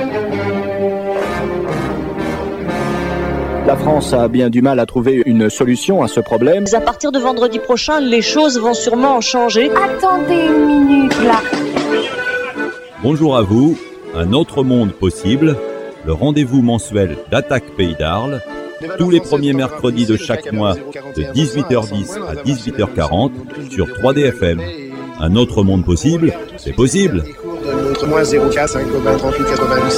La France a bien du mal à trouver une solution à ce problème. À partir de vendredi prochain, les choses vont sûrement changer. Attendez une minute là. Bonjour à vous, un autre monde possible, le rendez-vous mensuel d'Attaque Pays d'Arles, tous les premiers mercredis de chaque mois de 18h10 à 18h40 sur 3DFM. Un autre monde possible, c'est possible. Notre moins 0K, 5, 38, 88,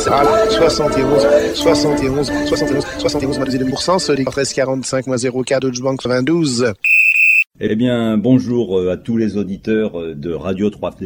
71, moins 2,5%, Solid 13, 45, moins 0K, Deutsche Bank 92. Eh bien, bonjour à tous les auditeurs de Radio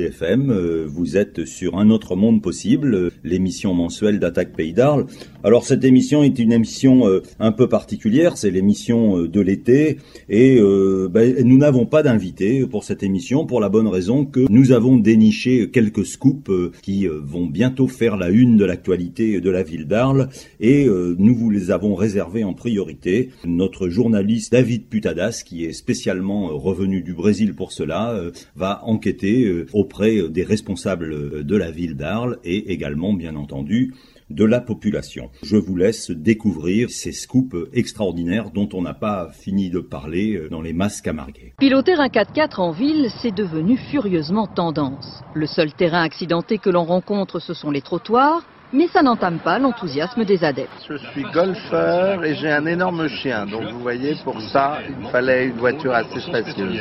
3DFM. Vous êtes sur Un autre monde possible, l'émission mensuelle d'Attaque Pays d'Arles. Alors, cette émission est une émission un peu particulière, c'est l'émission de l'été. Et nous n'avons pas d'invité pour cette émission, pour la bonne raison que nous avons déniché quelques scoops qui vont bientôt faire la une de l'actualité de la ville d'Arles. Et nous vous les avons réservés en priorité. Notre journaliste David Putadas, qui est spécialement revenu du Brésil pour cela, va enquêter auprès des responsables de la ville d'Arles et également, bien entendu, de la population. Je vous laisse découvrir ces scoops extraordinaires dont on n'a pas fini de parler dans les masses camarguais. Piloter un 4x4 en ville, c'est devenu furieusement tendance. Le seul terrain accidenté que l'on rencontre, ce sont les trottoirs. Mais ça n'entame pas l'enthousiasme des adeptes. Je suis golfeur et j'ai un énorme chien. Donc vous voyez, pour ça, il me fallait une voiture assez spacieuse.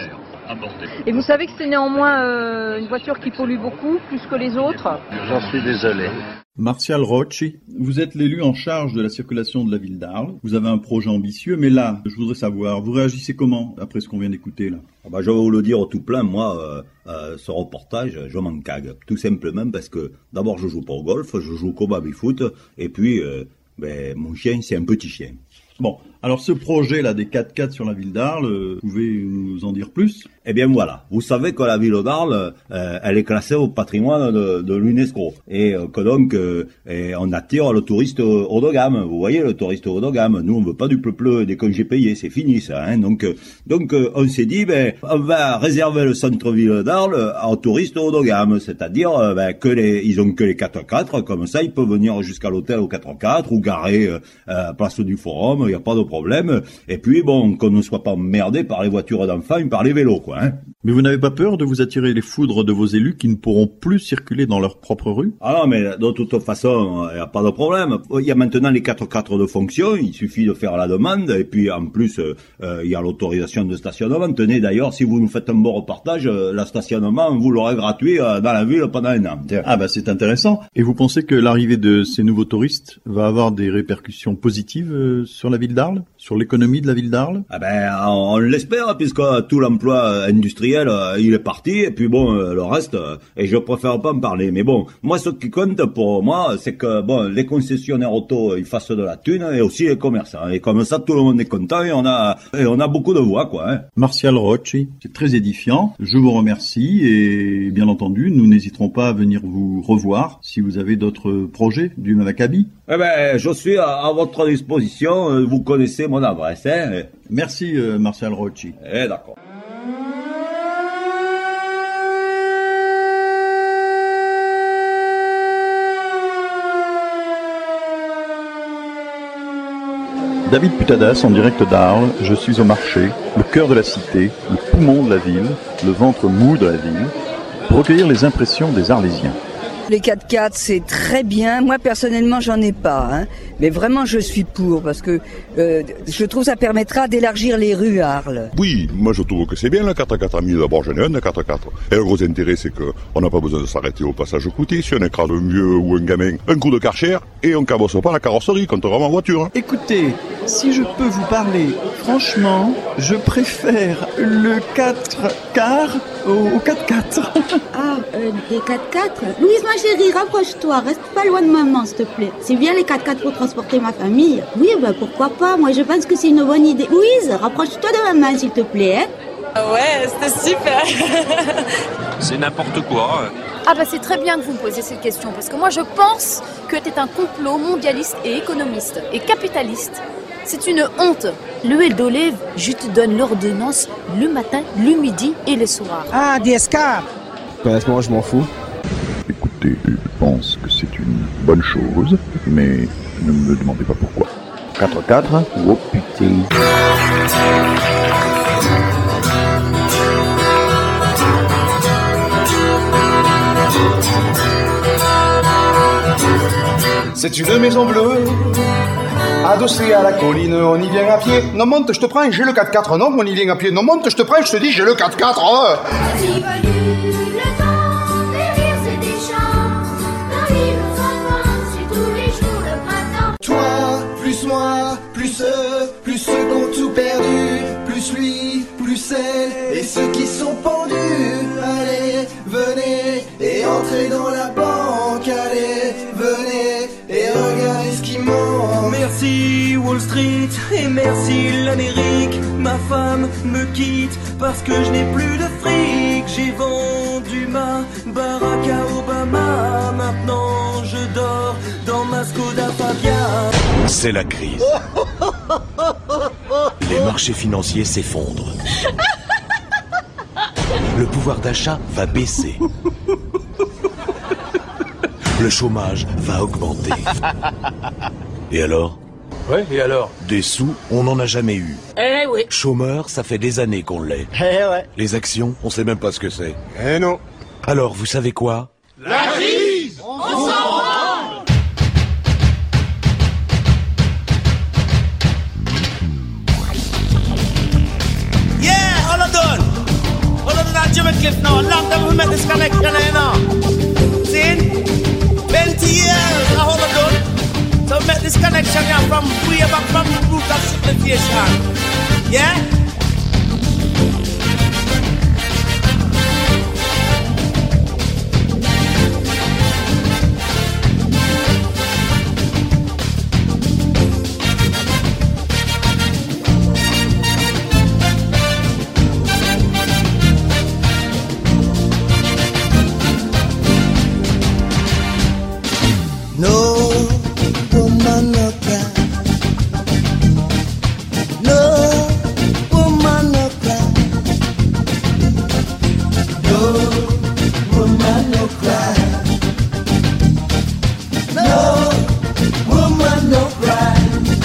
Et vous savez que c'est néanmoins une voiture qui pollue beaucoup, plus que les autres ? J'en suis désolé. Martial Rocci, vous êtes l'élu en charge de la circulation de la ville d'Arles. Vous avez un projet ambitieux, mais là, je voudrais savoir, vous réagissez comment après ce qu'on vient d'écouter là ? Je vais vous le dire tout plein, moi, ce reportage, je m'en cague. Tout simplement parce que, d'abord, je joue pas au golf, je joue qu'au baby-foot, et puis, mon chien, c'est un petit chien. Bon, alors ce projet-là des 4x4 sur la ville d'Arles, vous pouvez nous en dire plus ? Eh bien voilà, vous savez que la ville d'Arles, elle est classée au patrimoine de l'UNESCO et que donc on attire le touriste haut de gamme. Vous voyez, le touriste haut de gamme. Nous, on veut pas du pleu et des congés payés, c'est fini ça. Hein. Donc on s'est dit, on va réserver le centre-ville d'Arles aux touristes haut de gamme, c'est-à-dire ils ont que les 4x4, comme ça ils peuvent venir jusqu'à l'hôtel au 4x4 ou garer place du Forum, il y a pas de problème. Et puis qu'on ne soit pas emmerdé par les voitures d'enfants et par les vélos, quoi. Hein. Mais vous n'avez pas peur de vous attirer les foudres de vos élus qui ne pourront plus circuler dans leur propre rue ? Ah non, mais de toute façon, il n'y a pas de problème. Il y a maintenant les 4x4 de fonction, il suffit de faire la demande, et puis en plus, il y a l'autorisation de stationnement. Tenez, d'ailleurs, si vous nous faites un bon reportage, le stationnement, vous l'aurez gratuit dans la ville pendant un an. Tiens. Ah c'est intéressant. Et vous pensez que l'arrivée de ces nouveaux touristes va avoir des répercussions positives sur la ville d'Arles ? Sur l'économie de la ville d'Arles ? On l'espère, puisque tout l'emploi industriel, il est parti, et puis le reste, et je préfère pas en parler. Mais moi, ce qui compte pour moi, c'est que les concessionnaires auto, ils fassent de la thune, et aussi les commerçants. Et comme ça, tout le monde est content, et on a beaucoup de voix, quoi. Hein. Martial Rocci, c'est très édifiant. Je vous remercie, et bien entendu, nous n'hésiterons pas à venir vous revoir si vous avez d'autres projets du même acabit. Je suis à votre disposition. Vous connaissez mon adresse, hein. Merci, Martial Rocci. D'accord. David Putadas en direct d'Arles, je suis au marché, le cœur de la cité, le poumon de la ville, le ventre mou de la ville, pour recueillir les impressions des Arlésiens. Les 4x4, c'est très bien. Moi, personnellement, j'en ai pas. Hein. Mais vraiment, je suis pour, parce que je trouve que ça permettra d'élargir les rues à Arles. Oui, moi je trouve que c'est bien le 4x4 ami. D'abord, j'en ai un de 4x4. Et le gros intérêt, c'est qu'on n'a pas besoin de s'arrêter au passage coûté. Si on écrase un vieux ou un gamin, un coup de Karcher, et on cabosse pas la carrosserie, contrairement en voiture. Hein. Écoutez, si je peux vous parler, franchement, je préfère le 4x4 au 4x4. Les 4x4 Louise, ma chérie, rapproche-toi, reste pas loin de maman, s'il te plaît. C'est bien les 4x4 pour transporter ma famille. Oui, pourquoi pas, moi je pense que c'est une bonne idée. Louise, rapproche-toi de maman, s'il te plaît. Hein. Ouais, c'était super. C'est n'importe quoi. C'est très bien que vous me posiez cette question, parce que moi je pense que c'est un complot mondialiste et économiste et capitaliste. C'est une honte. L'huile d'olive, je te donne l'ordonnance le matin, le midi et le soir. DSK. Honnêtement, je m'en fous. Écoutez, Écoutez, je pense que c'est une bonne chose, mais ne me demandez pas pourquoi. 4-4. Oh putain. C'est une maison bleue, adossée à la colline, on y vient à pied. Non, monte, je te prends, j'ai le 4x4. Non, on y vient à pied. Non, monte, je te prends, je te dis, j'ai le 4x4. Oh. Toi, plus moi, plus eux qu'ont tout perdu, plus lui, plus elle, et ceux qui sont pendus. Allez, venez, et entrez dans la banque, allez, venez, et regardez ce qui manque. Merci Wall Street, et merci l'Amérique, ma femme me quitte, parce que je n'ai plus de fric, j'ai vendu ma Barack Obama, maintenant je dors dans ma Skoda Fabia. C'est la crise. Les marchés financiers s'effondrent. Le pouvoir d'achat va baisser. Le chômage va augmenter. Et alors ? Ouais, et alors ? Des sous, on n'en a jamais eu. Eh oui. Chômeur, ça fait des années qu'on l'est. Eh ouais. Les actions, on sait même pas ce que c'est. Eh non. Alors, vous savez quoi ? La crise, on s'en rend. Yeah, all of done. All of that Jimmy Cliff now. Long time we make this connection, you know. See? 20 years, all of done. So we make this connection here from way back from the root of civilization. Yeah? No woman no cry. No woman no cry. No woman no cry. No woman no cry.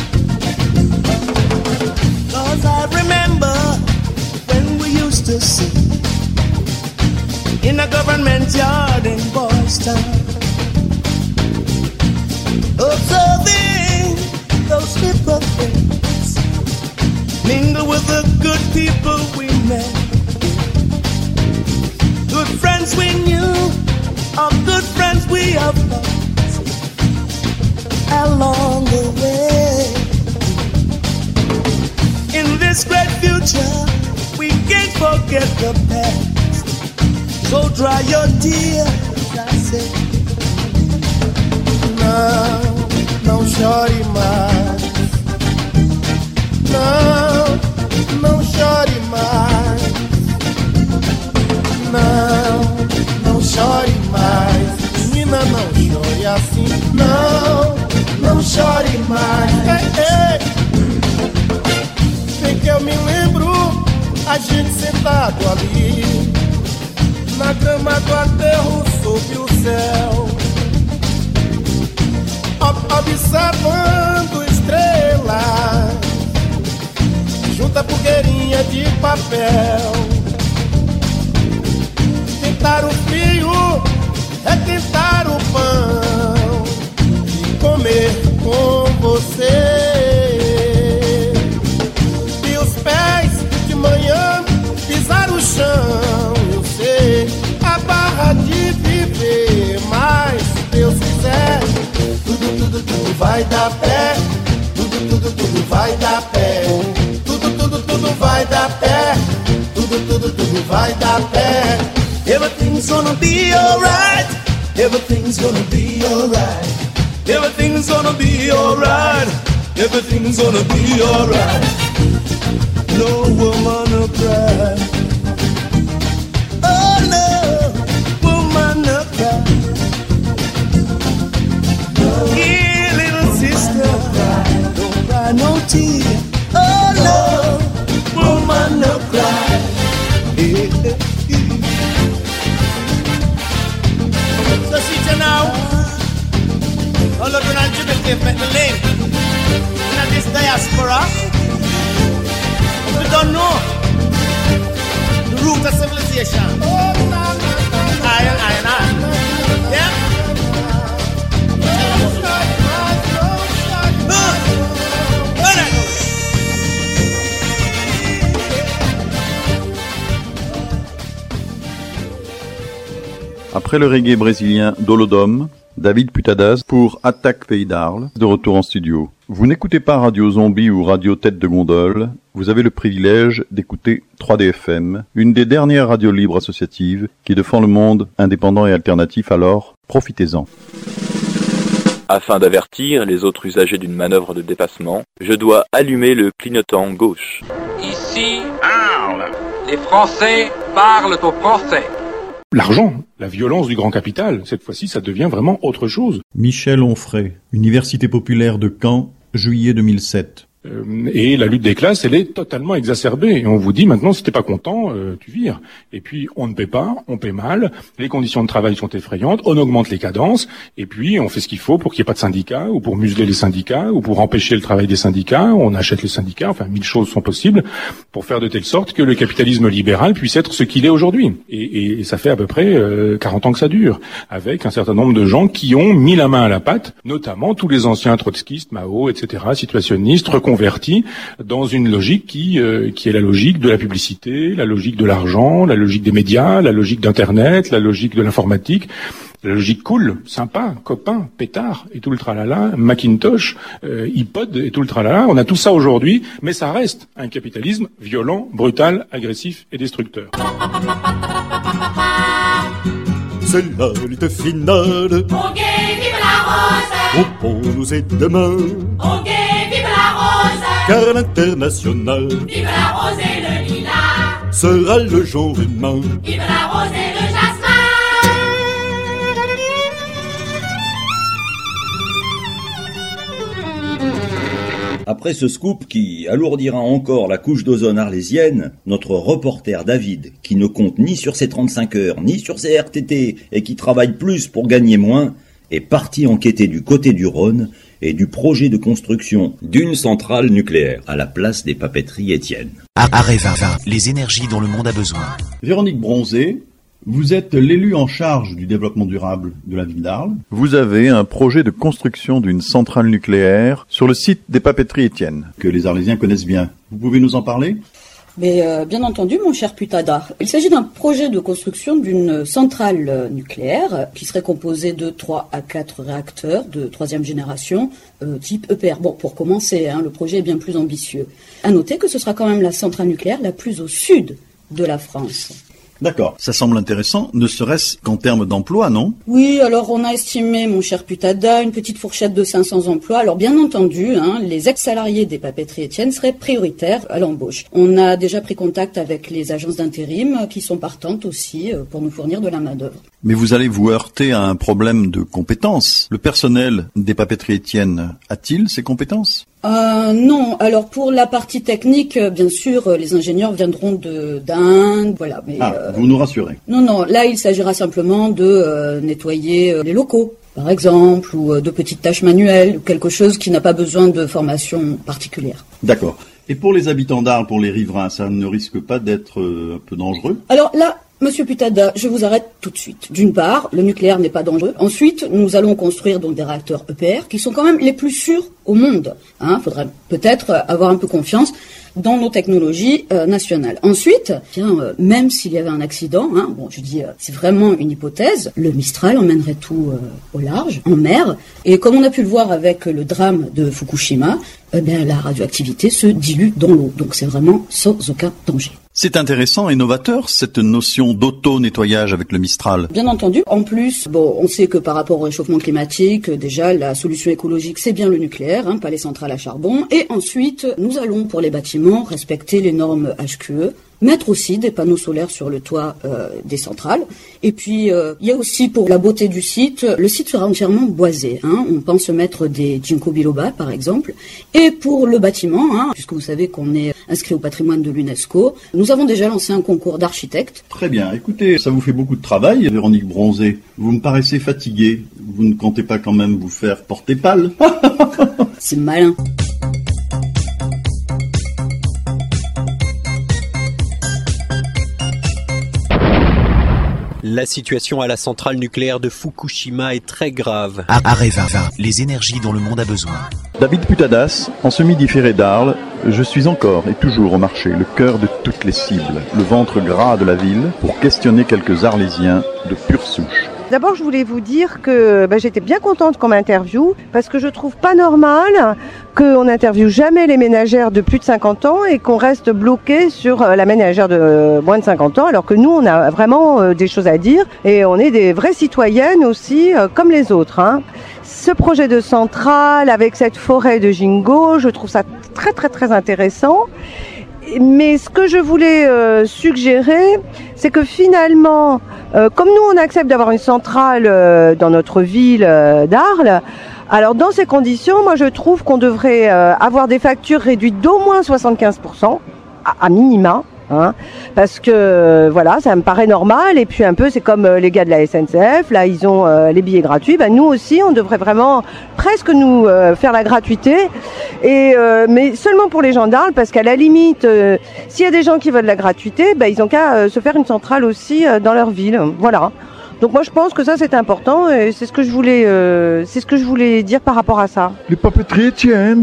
'Cause I remember when we used to sit in a government yard in Boston, observing those hypocrites mingle with the good people we met. Good friends we knew, or good friends we have lost along the way. In this great future, we can't forget the past. So dry your tears, I say. Não chore mais. Não chore mais. Não chore mais. Menina, não chore assim. Não chore mais. Ei, sei que eu me lembro, a gente sentado ali na grama do aterro sob o céu, observando estrelas junto à fogueirinha de papel. Tentar o frio é tentar o pão e comer com você. E os pés de manhã pisar o chão, eu sei, a barra de viver, mas se Deus quiser, tudo vai dar pé, tudo vai dar pé, tudo vai dar pé, tudo vai dar pé. Everything's gonna be alright, everything's gonna be alright, everything's gonna be alright, everything's gonna be alright. No woman no cry, oh no, woman no cry. Here, little sister, don't cry no tear. Oh no, woman no cry. Ceci slave make me link. In this diaspora, we don't know the root of civilization. I. Yeah? Après le reggae brésilien d'Olodum, David Putadas pour Attaque Pays d'Arles, de retour en studio. Vous n'écoutez pas Radio Zombie ou Radio Tête de Gondole, vous avez le privilège d'écouter 3DFM, une des dernières radios libres associatives qui défend le monde indépendant et alternatif, alors profitez-en. Afin d'avertir les autres usagers d'une manœuvre de dépassement, je dois allumer le clignotant gauche. Ici, Arles. Les Français parlent aux Français. L'argent, la violence du grand capital, cette fois-ci, ça devient vraiment autre chose. Michel Onfray, Université populaire de Caen, juillet 2007. Et la lutte des classes, elle est totalement exacerbée. Et on vous dit maintenant, si t'es pas content, tu vires. Et puis, on ne paie pas, on paie mal, les conditions de travail sont effrayantes, on augmente les cadences, et puis on fait ce qu'il faut pour qu'il n'y ait pas de syndicats, ou pour museler les syndicats, ou pour empêcher le travail des syndicats, on achète les syndicats, enfin 1000 choses sont possibles, pour faire de telle sorte que le capitalisme libéral puisse être ce qu'il est aujourd'hui. Et ça fait à peu près 40 ans que ça dure, avec un certain nombre de gens qui ont mis la main à la pâte, notamment tous les anciens trotskistes, Mao, etc., situationnistes, converti dans une logique qui est la logique de la publicité, la logique de l'argent, la logique des médias, la logique d'Internet, la logique de l'informatique, la logique cool, sympa, copain, pétard et tout le tralala, Macintosh, iPod et tout le tralala. On a tout ça aujourd'hui, mais ça reste un capitalisme violent, brutal, agressif et destructeur. C'est la lutte finale. Au gay, vive la rose. Au pont nous est demain. Au gay, vive la rose. Car l'international, vive la rose et le lilas, sera le genre humain. Vive la rose et le jasmin. Après ce scoop qui alourdira encore la couche d'ozone arlésienne, notre reporter David, qui ne compte ni sur ses 35 heures, ni sur ses RTT, et qui travaille plus pour gagner moins, est parti enquêter du côté du Rhône et du projet de construction d'une centrale nucléaire à la place des papeteries Étienne. Arrêt 2020, les énergies dont le monde a besoin. Véronique Bronzé, vous êtes l'élu en charge du développement durable de la ville d'Arles. Vous avez un projet de construction d'une centrale nucléaire sur le site des papeteries Étienne, que les Arlésiens connaissent bien. Vous pouvez nous en parler ? Mais bien entendu, mon cher Putada, il s'agit d'un projet de construction d'une centrale nucléaire qui serait composée de 3 à 4 réacteurs de 3e génération, type EPR. Bon, pour commencer, le projet est bien plus ambitieux. À noter que ce sera quand même la centrale nucléaire la plus au sud de la France. D'accord, ça semble intéressant, ne serait-ce qu'en termes d'emploi, non ? Oui, alors on a estimé, mon cher Putada, une petite fourchette de 500 emplois. Alors bien entendu, les ex-salariés des papeteries Étienne seraient prioritaires à l'embauche. On a déjà pris contact avec les agences d'intérim qui sont partantes aussi pour nous fournir de la main-d'œuvre. Mais vous allez vous heurter à un problème de compétences. Le personnel des papeteries Étienne a-t-il ces compétences ? Non. Alors pour la partie technique, bien sûr, les ingénieurs viendront d'Inde, voilà. Mais, vous nous rassurez. Non. Là, il s'agira simplement de nettoyer les locaux, par exemple, ou de petites tâches manuelles, ou quelque chose qui n'a pas besoin de formation particulière. D'accord. Et pour les habitants d'Arles, pour les riverains, ça ne risque pas d'être un peu dangereux ? Alors là, Monsieur Putada, je vous arrête tout de suite. D'une part, le nucléaire n'est pas dangereux. Ensuite, nous allons construire donc des réacteurs EPR qui sont quand même les plus sûrs au monde. Faudrait peut-être avoir un peu confiance dans nos technologies nationales. Ensuite, même s'il y avait un accident, c'est vraiment une hypothèse, le Mistral emmènerait tout au large, en mer, et comme on a pu le voir avec le drame de Fukushima, la radioactivité se dilue dans l'eau. Donc c'est vraiment sans aucun danger. C'est intéressant et novateur, cette notion d'auto-nettoyage avec le Mistral. Bien entendu. En plus, on sait que par rapport au réchauffement climatique, déjà, la solution écologique, c'est bien le nucléaire, pas les centrales à charbon. Et ensuite, nous allons, pour les bâtiments, respecter les normes HQE, mettre aussi des panneaux solaires sur le toit des centrales. Et puis, il y a aussi pour la beauté du site, le site sera entièrement boisé. On pense mettre des ginkgo biloba, par exemple. Et pour le bâtiment, puisque vous savez qu'on est inscrit au patrimoine de l'UNESCO, nous avons déjà lancé un concours d'architectes. Très bien. Écoutez, ça vous fait beaucoup de travail, Véronique Bronzé. Vous me paraissez fatiguée. Vous ne comptez pas quand même vous faire porter pâle? C'est malin. La situation à la centrale nucléaire de Fukushima est très grave. Areva, les énergies dont le monde a besoin. David Putadas, en semi-différé d'Arles, je suis encore et toujours au marché, le cœur de toutes les cibles, le ventre gras de la ville, pour questionner quelques Arlésiens de pure souche. D'abord, je voulais vous dire que j'étais bien contente qu'on m'interviewe parce que je trouve pas normal qu'on n'interviewe jamais les ménagères de plus de 50 ans et qu'on reste bloqué sur la ménagère de moins de 50 ans alors que nous, on a vraiment des choses à dire et on est des vraies citoyennes aussi comme les autres. Ce projet de centrale avec cette forêt de ginkgo, je trouve ça très très très intéressant. Mais ce que je voulais suggérer, c'est que finalement, comme nous on accepte d'avoir une centrale dans notre ville d'Arles, alors dans ces conditions, moi je trouve qu'on devrait avoir des factures réduites d'au moins 75%, à minima. Parce que voilà, ça me paraît normal et puis un peu c'est comme les gars de la SNCF, là ils ont les billets gratuits, nous aussi on devrait vraiment presque nous faire la gratuité et mais seulement pour les gens d'Arles parce qu'à la limite s'il y a des gens qui veulent la gratuité, ils ont qu'à se faire une centrale aussi dans leur ville, voilà. Donc moi je pense que ça c'est important et c'est ce que je voulais dire par rapport à ça. Les papeteries Étienne,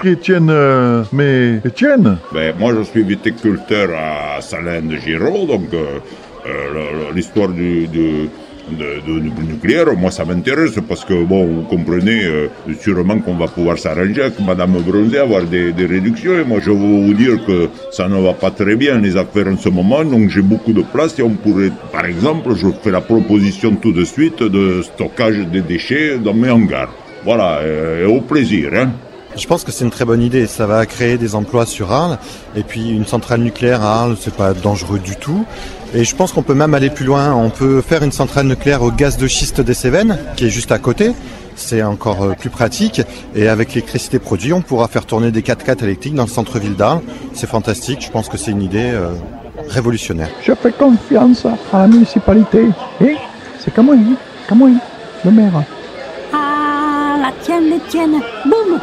mais Étienne. Moi je suis viticulteur à Salins de Giraud, donc l'histoire du nucléaire, moi ça m'intéresse parce que vous comprenez sûrement qu'on va pouvoir s'arranger avec Madame Bronzé, avoir des réductions et moi je veux vous dire que ça ne va pas très bien les affaires en ce moment, donc j'ai beaucoup de place et on pourrait, par exemple, je fais la proposition tout de suite de stockage des déchets dans mes hangars. Voilà, et au plaisir. Je pense que c'est une très bonne idée, ça va créer des emplois sur Arles et puis une centrale nucléaire à Arles, c'est pas dangereux du tout. Et je pense qu'on peut même aller plus loin, on peut faire une centrale nucléaire au gaz de schiste des Cévennes, qui est juste à côté, c'est encore plus pratique, et avec l'électricité produite, on pourra faire tourner des 4x4 électriques dans le centre-ville d'Arles, c'est fantastique, je pense que c'est une idée révolutionnaire. Je fais confiance à la municipalité, et c'est comme oui, le maire. Ah, la tienne, boum.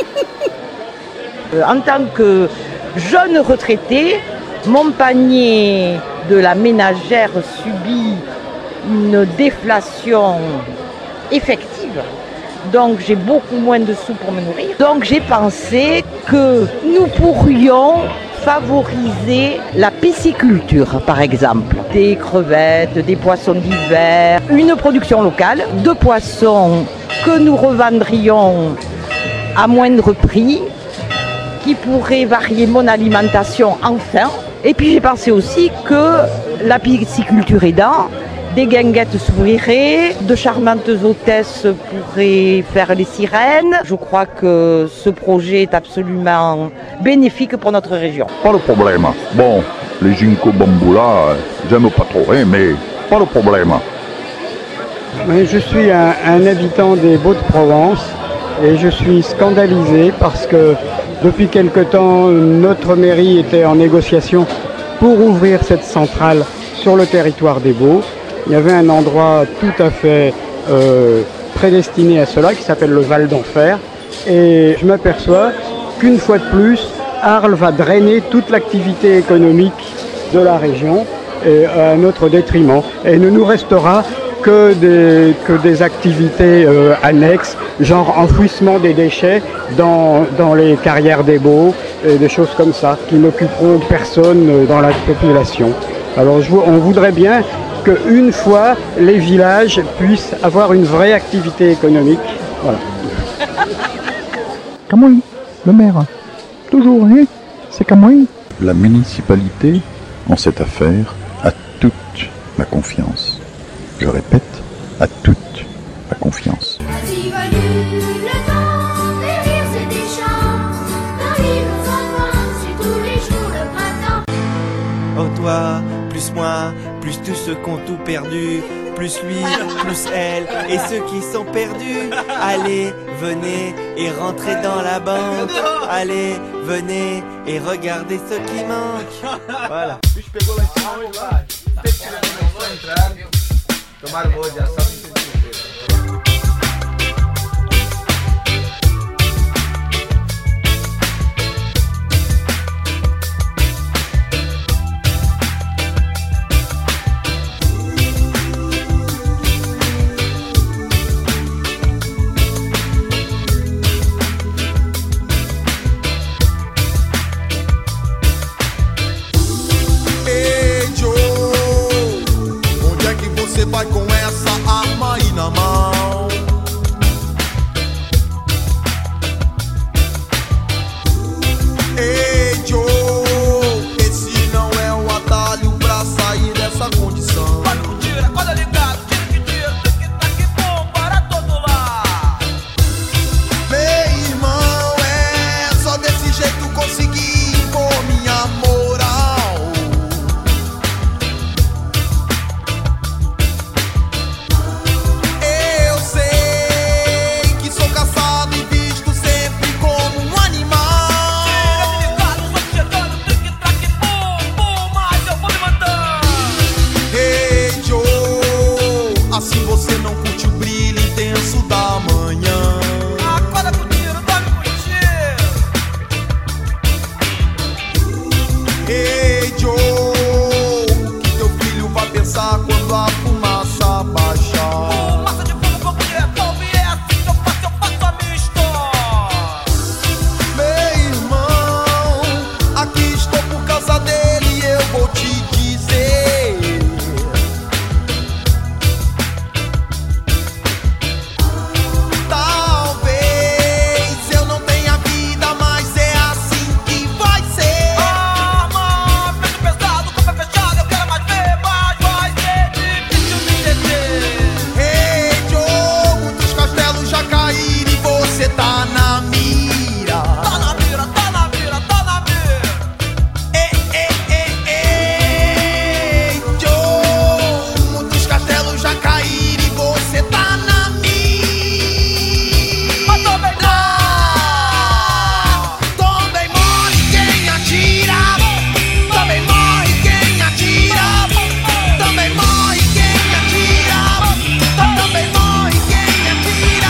En tant que jeune retraité, mon panier de la ménagère subit une déflation effective. Donc j'ai beaucoup moins de sous pour me nourrir. Donc j'ai pensé que nous pourrions favoriser la pisciculture, par exemple. Des crevettes, des poissons d'hiver, une production locale de poissons que nous revendrions à moindre prix, qui pourrait varier mon alimentation enfin. Et puis j'ai pensé aussi que la pisciculture aidant, des guinguettes s'ouvriraient, de charmantes hôtesses pourraient faire les sirènes. Je crois que ce projet est absolument bénéfique pour notre région. Pas de problème. Bon, les ginkgo bambou là, j'aime pas trop, mais pas de problème. Oui, je suis un habitant des Baux-de-Provence et je suis scandalisé parce que depuis quelque temps, notre mairie était en négociation pour ouvrir cette centrale sur le territoire des Baux. Il y avait un endroit tout à fait prédestiné à cela qui s'appelle le Val d'Enfer. Et je m'aperçois qu'une fois de plus, Arles va drainer toute l'activité économique de la région à notre détriment. Et il ne nous restera que des activités annexes, genre enfouissement des déchets dans les carrières des Baux, et des choses comme ça, qui n'occuperont personne dans la population. Alors on voudrait bien qu'une fois, les villages puissent avoir une vraie activité économique. Voilà. Camouille, le maire. Toujours, c'est Camouille. La municipalité, en cette affaire, a toute ma confiance. Je répète, à toute ma confiance. Oh moi, plus tous ceux qui ont tout perdu, plus lui, plus elle, et ceux qui sont perdus. Allez, venez et rentrez dans la banque. Allez, venez et regardez ce qui manque. Voilà. Vai com essa arma aí na mão. Ei, Joe, esse não é o atalho pra sair dessa condição. Pode com tiro, acorda ligado, tiro que tiro, tic-tac, bom, para todo lado. Meu irmão, é só desse jeito conseguir impor minha moral. Assim você não curte o brilho intenso da manhã. Acorda com tiro, dorme com tiro. Ei, Joe, o que teu filho vai pensar quando a fumaça baixar? Fumaça de fogo, fogo de revólver, é assim que eu faço a minha história. Meu irmão, aqui estou por causa dele e eu vou te dizer. Tá na mira, tá na mira, tá na mira, tá na mira. Ei, Joe, muitos castelos já caíram e você tá na mira. Mas também não, também morre quem atira, também morre quem atira, também morre quem atira, também morre quem atira.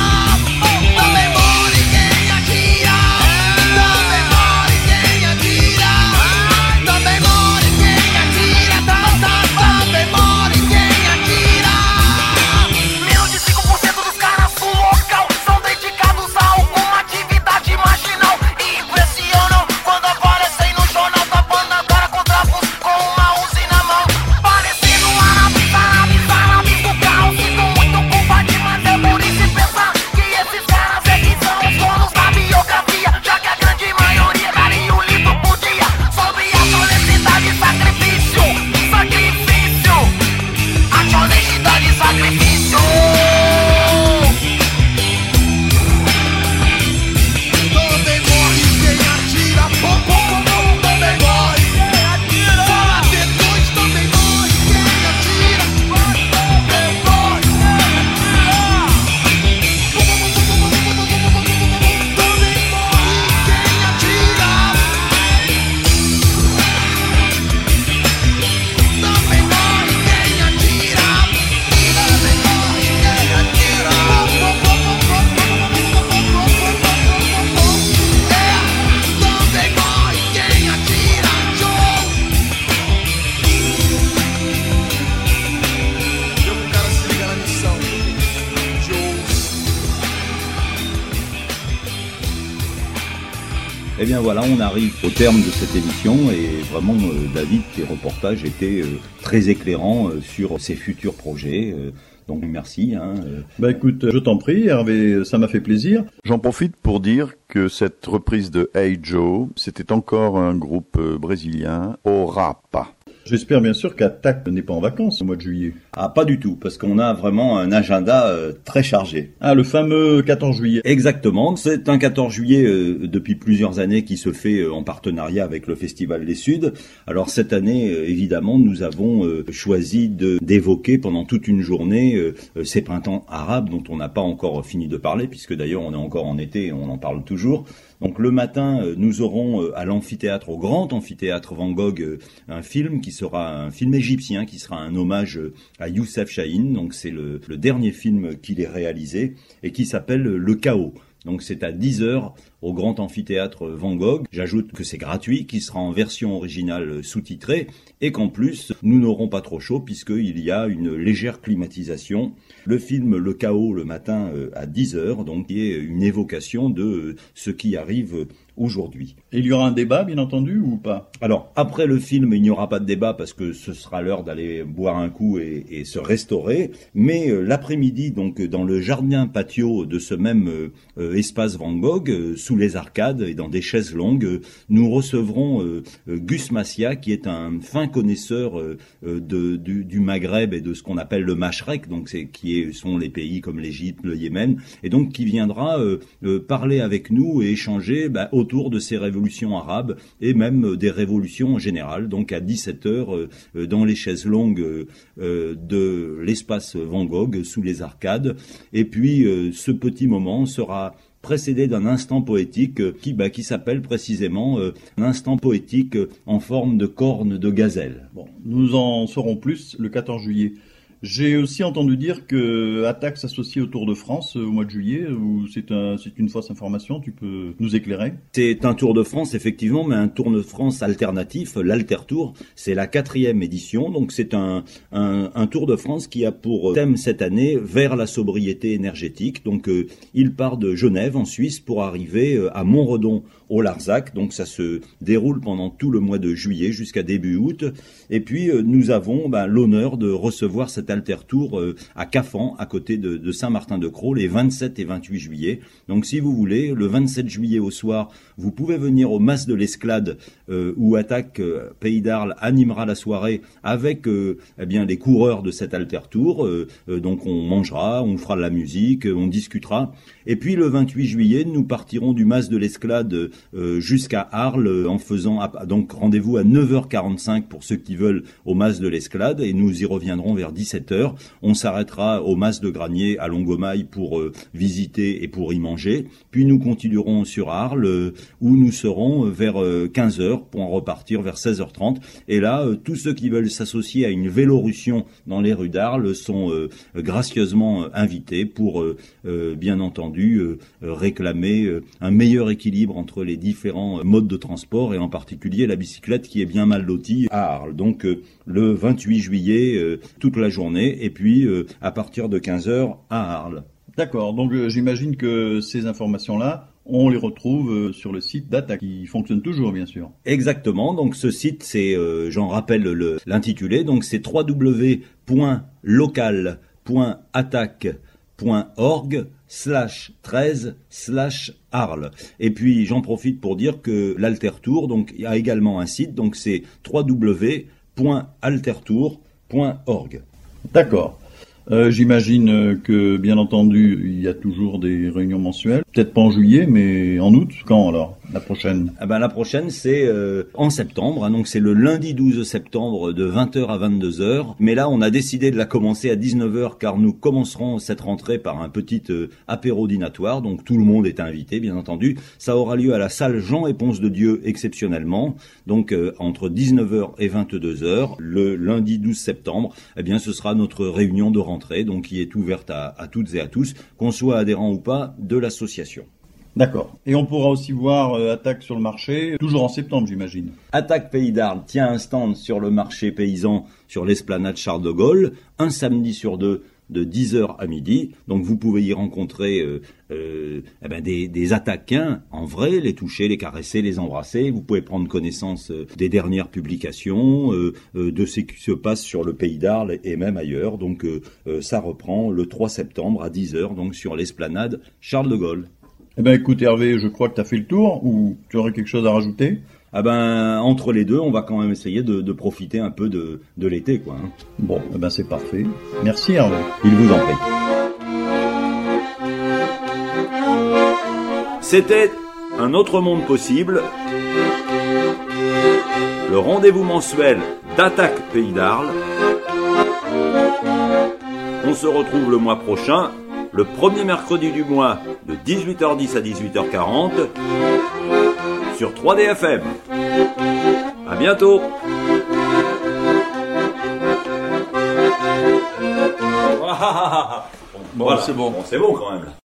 Eh bien voilà, on arrive au terme de cette émission et vraiment David, tes reportages étaient très éclairants sur ses futurs projets. Donc merci. Bah écoute, je t'en prie Hervé, ça m'a fait plaisir. J'en profite pour dire que cette reprise de Hey Joe, c'était encore un groupe brésilien, au rap. J'espère bien sûr qu'Attaque n'est pas en vacances au mois de juillet. Ah, pas du tout, parce qu'on a vraiment un agenda très chargé. Ah, le fameux 14 juillet. Exactement, c'est un 14 juillet depuis plusieurs années qui se fait en partenariat avec le Festival des Suds. Alors cette année, évidemment, nous avons choisi d'évoquer pendant toute une journée ces printemps arabes dont on n'a pas encore fini de parler, puisque d'ailleurs on est encore en été et on en parle toujours. Donc le matin, nous aurons à l'amphithéâtre, au grand amphithéâtre Van Gogh, un film qui sera un film égyptien, qui sera un hommage à Youssef Chahine. Donc c'est le dernier film qu'il ait réalisé et qui s'appelle Le Chaos. Donc c'est à 10h au grand amphithéâtre Van Gogh. J'ajoute que c'est gratuit, qu'il sera en version originale sous-titrée et qu'en plus nous n'aurons pas trop chaud puisqu'il y a une légère climatisation. Le film Le Chaos le matin à 10h, donc qui est une évocation de ce qui arrive aujourd'hui. Et il y aura un débat, bien entendu, ou pas? Alors, après le film, il n'y aura pas de débat parce que ce sera l'heure d'aller boire un coup et se restaurer. Mais l'après-midi, donc dans le jardin patio de ce même espace Van Gogh, sous les arcades et dans des chaises longues, nous recevrons Gus Massia, qui est un fin connaisseur du Maghreb et de ce qu'on appelle le Mashrek, donc sont les pays comme l'Égypte, le Yémen, et donc qui viendra parler avec nous et échanger autour de ces révolutions arabes et même des révolutions en général. Donc à 17h, dans les chaises longues de l'espace Van Gogh, sous les arcades. Et puis ce petit moment sera précédé d'un instant poétique qui s'appelle précisément un instant poétique en forme de corne de gazelle. Bon, nous en saurons plus le 14 juillet. J'ai aussi entendu dire que Attaque s'associe au Tour de France au mois de juillet, ou c'est une fausse information, tu peux nous éclairer? C'est un Tour de France, effectivement, mais un Tour de France alternatif, l'Alter Tour. C'est la 4e édition, donc c'est un Tour de France qui a pour thème cette année vers la sobriété énergétique. Donc il part de Genève, en Suisse, pour arriver à Montredon, au Larzac. Donc ça se déroule pendant tout le mois de juillet jusqu'à début août. Et puis nous avons l'honneur de recevoir cet Alter Tour à Cafan, à côté de Saint-Martin-de-Crau, les 27 et 28 juillet. Donc si vous voulez, le 27 juillet au soir, vous pouvez venir au Mas de l'Esclade où Attaque Pays d'Arles animera la soirée avec les coureurs de cet Alter Tour. Donc on mangera, on fera de la musique, on discutera. Et puis le 28 juillet, nous partirons du Mas de l'Esclade jusqu'à Arles en faisant donc rendez-vous à 9h45 pour ceux qui veulent au Mas de l'Esclade et nous y reviendrons vers 17h. On s'arrêtera au Mas de Granier à Longomaille pour visiter et pour y manger. Puis nous continuerons sur Arles où nous serons vers 15h pour en repartir vers 16h30. Et là, tous ceux qui veulent s'associer à une vélorussion dans les rues d'Arles sont gracieusement invités pour bien entendu réclamer un meilleur équilibre entre les différents modes de transport et en particulier la bicyclette qui est bien mal lotie à Arles. Donc le 28 juillet toute la journée et puis à partir de 15h à Arles. D'accord, donc j'imagine que ces informations-là, on les retrouve sur le site d'Attaque, qui fonctionne toujours, bien sûr. Exactement, donc ce site, c'est, j'en rappelle l'intitulé, donc c'est www.local.attaque.org/13/Arles. Et puis j'en profite pour dire que l'Alter Tour donc a également un site, donc c'est www.altertour.org. D'accord. J'imagine que, bien entendu, il y a toujours des réunions mensuelles. Peut-être pas en juillet, mais en août. Quand alors? La prochaine? La prochaine, c'est en septembre. Donc c'est le lundi 12 septembre de 20h à 22h. Mais là, on a décidé de la commencer à 19h car nous commencerons cette rentrée par un petit apéro dînatoire. Donc tout le monde est invité, bien entendu. Ça aura lieu à la salle Jean et Ponce de Dieu exceptionnellement. Donc entre 19h et 22h, le lundi 12 septembre, ce sera notre réunion de rentrée, donc qui est ouverte à toutes et à tous, qu'on soit adhérent ou pas de l'association. D'accord. Et on pourra aussi voir Attaque sur le marché, toujours en septembre, j'imagine. Attaque Pays d'Arles tient un stand sur le marché paysan sur l'esplanade Charles de Gaulle, un samedi sur deux, de 10h à midi. Donc vous pouvez y rencontrer des attaquins en vrai, les toucher, les caresser, les embrasser. Vous pouvez prendre connaissance des dernières publications, de ce qui se passe sur le Pays d'Arles et même ailleurs. Donc ça reprend le 3 septembre à 10h, donc sur l'esplanade Charles de Gaulle. Écoute Hervé, je crois que tu as fait le tour, ou tu aurais quelque chose à rajouter? entre les deux, on va quand même essayer de profiter un peu de l'été, quoi. Hein. Bon, c'est parfait. Merci Hervé. Il vous en prie. C'était Un autre monde possible, le rendez-vous mensuel d'Attaque Pays d'Arles. On se retrouve le mois prochain, le premier mercredi du mois, de 18h10 à 18h40, sur 3DFM. À bientôt. Bon, voilà. C'est bon. C'est bon quand même.